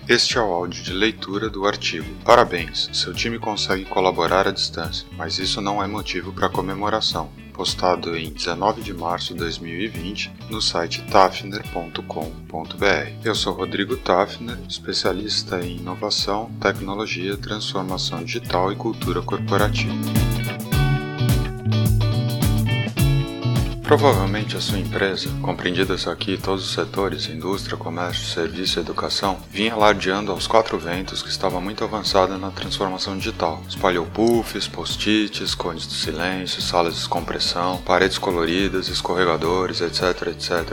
Este é o áudio de leitura do artigo. Parabéns, seu time consegue colaborar à distância, mas isso não é motivo para comemoração. Postado em 19 de março de 2020 no site tafner.com.br. Eu sou Rodrigo Tafner, especialista em inovação, tecnologia, transformação digital e cultura corporativa. Provavelmente a sua empresa, compreendidas aqui todos os setores, indústria, comércio, serviço e educação, vinha alardeando aos quatro ventos que estava muito avançada na transformação digital. Espalhou puffs, post-its, cones de silêncio, salas de descompressão, paredes coloridas, escorregadores, etc,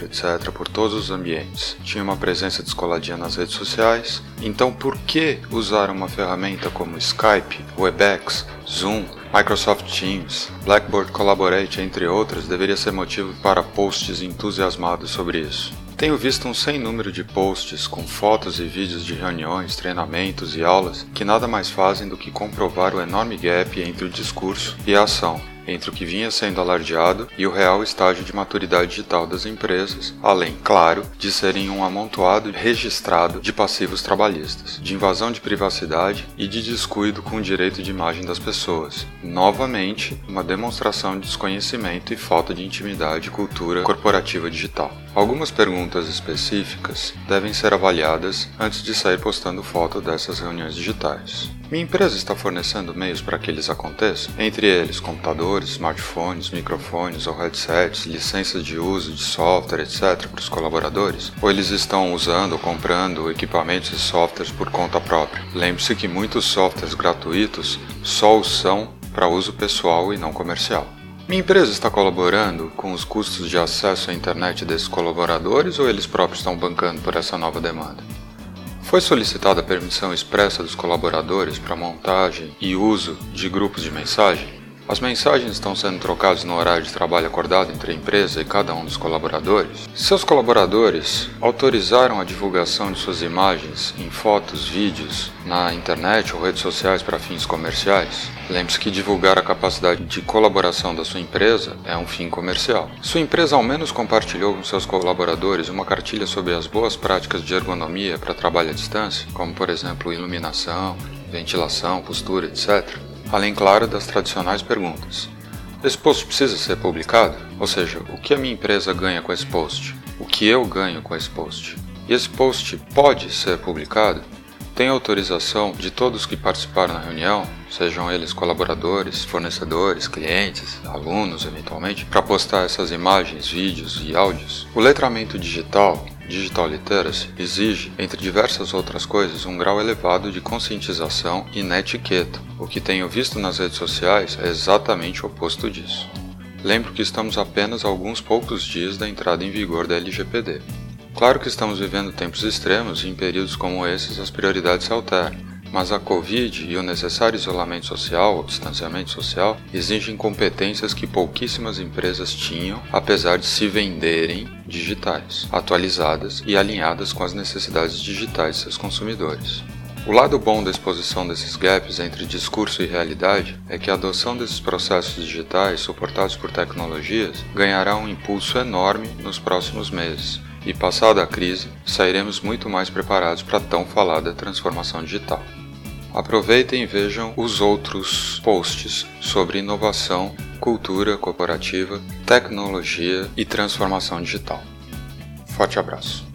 por todos os ambientes. Tinha uma presença descoladinha nas redes sociais. Então por que usar uma ferramenta como Skype, Webex, Zoom, Microsoft Teams, Blackboard Collaborate, entre outras, deveria ser motivo para posts entusiasmados sobre isso. Tenho visto um sem número de posts com fotos e vídeos de reuniões, treinamentos e aulas que nada mais fazem do que comprovar o enorme gap entre o discurso e a ação, entre o que vinha sendo alardeado e o real estágio de maturidade digital das empresas, além, claro, de serem um amontoado registrado de passivos trabalhistas, de invasão de privacidade e de descuido com o direito de imagem das pessoas. Novamente, uma demonstração de desconhecimento e falta de intimidade e cultura corporativa digital. Algumas perguntas específicas devem ser avaliadas antes de sair postando foto dessas reuniões digitais. Minha empresa está fornecendo meios para que eles aconteçam, entre eles computadores, smartphones, microfones ou headsets, licenças de uso de software, etc. para os colaboradores? Ou eles estão usando ou comprando equipamentos e softwares por conta própria? Lembre-se que muitos softwares gratuitos só o são para uso pessoal e não comercial. Minha empresa está colaborando com os custos de acesso à internet desses colaboradores ou eles próprios estão bancando por essa nova demanda? Foi solicitada a permissão expressa dos colaboradores para montagem e uso de grupos de mensagem? As mensagens estão sendo trocadas no horário de trabalho acordado entre a empresa e cada um dos colaboradores? Seus colaboradores autorizaram a divulgação de suas imagens em fotos, vídeos, na internet ou redes sociais para fins comerciais? Lembre-se que divulgar a capacidade de colaboração da sua empresa é um fim comercial. Sua empresa ao menos compartilhou com seus colaboradores uma cartilha sobre as boas práticas de ergonomia para trabalho à distância, como por exemplo iluminação, ventilação, postura, etc. Além, claro, das tradicionais perguntas. Esse post precisa ser publicado? Ou seja, o que a minha empresa ganha com esse post? O que eu ganho com esse post? E esse post pode ser publicado? Tem autorização de todos que participaram na reunião, sejam eles colaboradores, fornecedores, clientes, alunos, eventualmente, para postar essas imagens, vídeos e áudios? O letramento digital, Digital Literacy, exige, entre diversas outras coisas, um grau elevado de conscientização e netiqueta. O que tenho visto nas redes sociais é exatamente o oposto disso. Lembro que estamos apenas a alguns poucos dias da entrada em vigor da LGPD. Claro que estamos vivendo tempos extremos e em períodos como esses as prioridades se alteram, mas a Covid e o necessário isolamento social ou distanciamento social exigem competências que pouquíssimas empresas tinham, apesar de se venderem digitais, atualizadas e alinhadas com as necessidades digitais de seus consumidores. O lado bom da exposição desses gaps entre discurso e realidade é que a adoção desses processos digitais suportados por tecnologias ganhará um impulso enorme nos próximos meses. E passada a crise, sairemos muito mais preparados para a tão falada transformação digital. Aproveitem e vejam os outros posts sobre inovação, cultura corporativa, tecnologia e transformação digital. Forte abraço!